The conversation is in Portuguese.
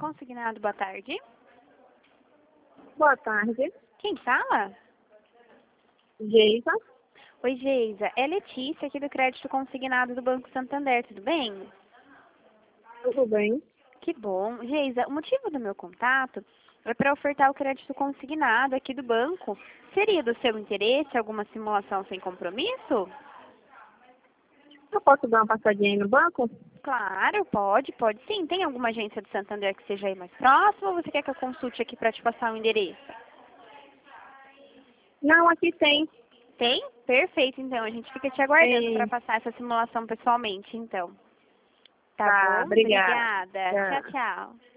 Consignado, boa tarde. Boa tarde, Quem fala? Geisa. Oi, Geisa. É Letícia aqui do Crédito Consignado do Banco Santander, tudo bem? Tudo bem? Que bom. Geisa, o motivo do meu contato é para ofertar o crédito consignado aqui do banco. Seria do seu interesse alguma simulação sem compromisso? Eu posso dar uma passadinha aí no banco? Claro, pode sim. Tem alguma agência do Santander que seja aí mais próxima ou você quer que eu consulte aqui para te passar o endereço? Não, aqui tem. Tem? Perfeito, então. A gente fica te aguardando para passar essa simulação pessoalmente, então. Tá Tá, bom? obrigada. Obrigada. Tchau. Tchau, tchau.